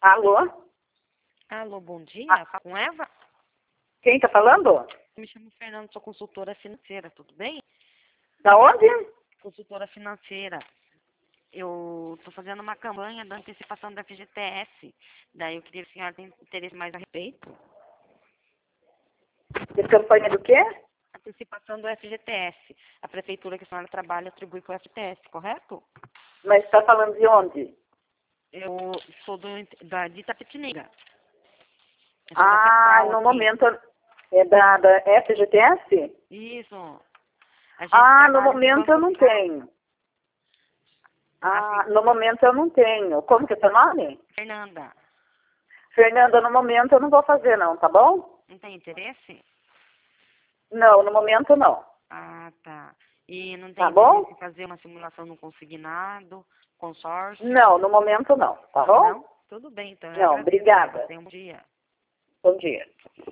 Alô? Alô, bom dia. Ah, Fala com Eva? quem está falando? Me chamo Fernando, sou consultora financeira, tudo bem? Da onde? Consultora financeira. Eu estou fazendo uma campanha da antecipação da FGTS. Daí eu queria que a senhora tem interesse mais a respeito. De campanha do quê? Antecipação do FGTS. A prefeitura que a senhora trabalha atribui para o FGTS, correto? Mas está falando de onde? Eu sou de Itapetininga. Eu sou da Ah, central no aqui. momento é da FGTS? Isso. A gente Ah, no trabalha com momento eu banco não de dados. tenho. Ah, Assim, no momento eu não tenho. Como que é seu nome? Fernanda, Fernanda, no momento eu não vou fazer não, tá bom? não tem interesse? Não, no momento não. Ah, tá. E não tem Tá bom? interesse em fazer uma simulação no consignado, consórcio? Não, no momento não, tá bom? Não? Tudo bem, então. Eu Não, agradeço. obrigada. Tenha um bom dia. Bom dia.